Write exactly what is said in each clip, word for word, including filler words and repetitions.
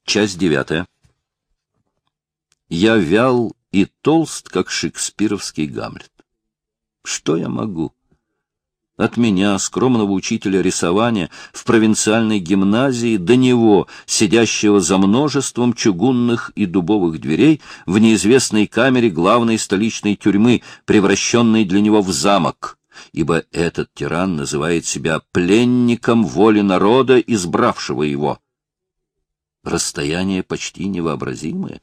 Часть девятая. Я вял и толст, как шекспировский Гамлет. Что я могу? От меня, скромного учителя рисования в провинциальной гимназии, до него, сидящего за множеством чугунных и дубовых дверей в неизвестной камере главной столичной тюрьмы, превращенной для него в замок, ибо этот тиран называет себя пленником воли народа, избравшего его. Расстояние почти невообразимое.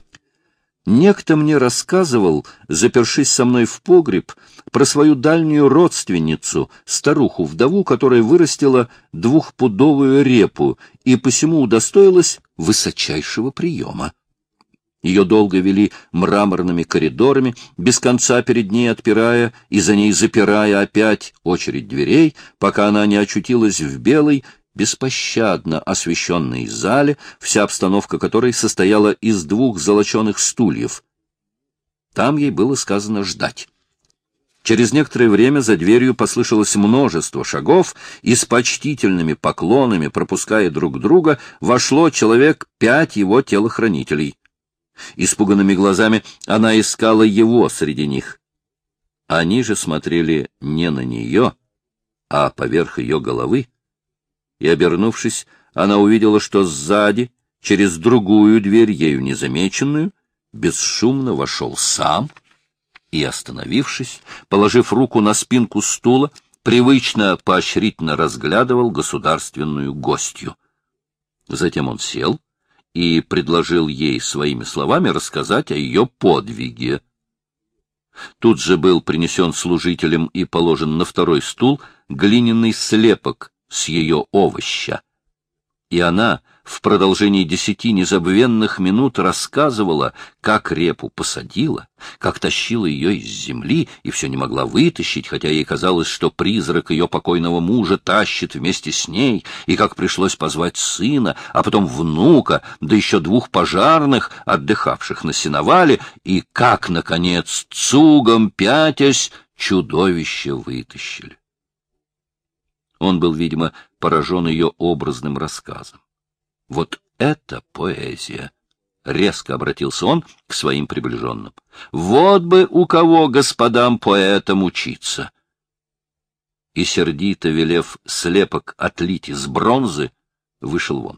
Некто мне рассказывал, запершись со мной в погреб, про свою дальнюю родственницу, старуху-вдову, которая вырастила двухпудовую репу и посему удостоилась высочайшего приема. Ее долго вели мраморными коридорами, без конца перед ней отпирая и за ней запирая опять очередь дверей, пока она не очутилась в белой, беспощадно освещенной зале, вся обстановка которой состояла из двух золоченых стульев. Там ей было сказано ждать. Через некоторое время за дверью послышалось множество шагов, и с почтительными поклонами, пропуская друг друга, вошло человек пять его телохранителей. Испуганными глазами она искала его среди них. Они же смотрели не на нее, а поверх ее головы, и, обернувшись, она увидела, что сзади, через другую дверь, ею незамеченную, бесшумно вошел сам и, остановившись, положив руку на спинку стула, привычно поощрительно разглядывал государственную гостью. Затем он сел и предложил ей своими словами рассказать о ее подвиге. Тут же был принесен служителем и положен на второй стул глиняный слепок с ее овоща. И она в продолжении десяти незабвенных минут рассказывала, как репу посадила, как тащила ее из земли и все не могла вытащить, хотя ей казалось, что призрак ее покойного мужа тащит вместе с ней, и как пришлось позвать сына, а потом внука, да еще двух пожарных, отдыхавших на сеновале, и как, наконец, цугом пятясь, чудовище вытащили. Он был, видимо, поражен ее образным рассказом. Вот это поэзия! Резко обратился он к своим приближенным. Вот бы у кого господам поэтам учиться! И, сердито велев слепок отлить из бронзы, вышел вон.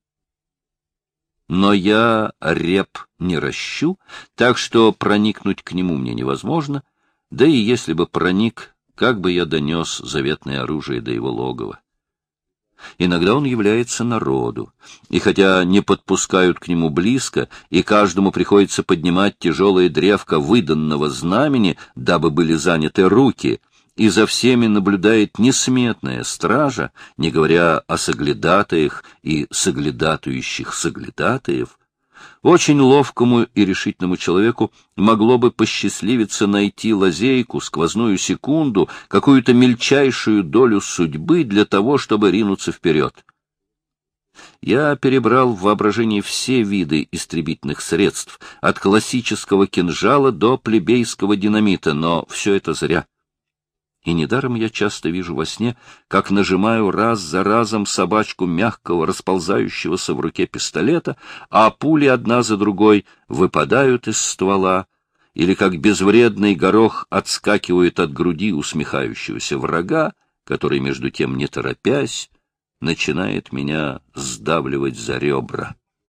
Но я реп не ращу, так что проникнуть к нему мне невозможно, да и если бы проник, как бы я донес заветное оружие до его логова. Иногда он является народу, и хотя не подпускают к нему близко, и каждому приходится поднимать тяжелое древко выданного знамени, дабы были заняты руки, и за всеми наблюдает несметная стража, не говоря о соглядатаях и соглядатующих соглядатаев, очень ловкому и решительному человеку могло бы посчастливиться найти лазейку, сквозную секунду, какую-то мельчайшую долю судьбы для того, чтобы ринуться вперед. Я перебрал в воображении все виды истребительных средств, от классического кинжала до плебейского динамита, но все это зря. И недаром я часто вижу во сне, как нажимаю раз за разом собачку мягкого, расползающегося в руке пистолета, а пули одна за другой выпадают из ствола, или как безвредный горох отскакивает от груди усмехающегося врага, который, между тем, не торопясь, начинает меня сдавливать за ребра.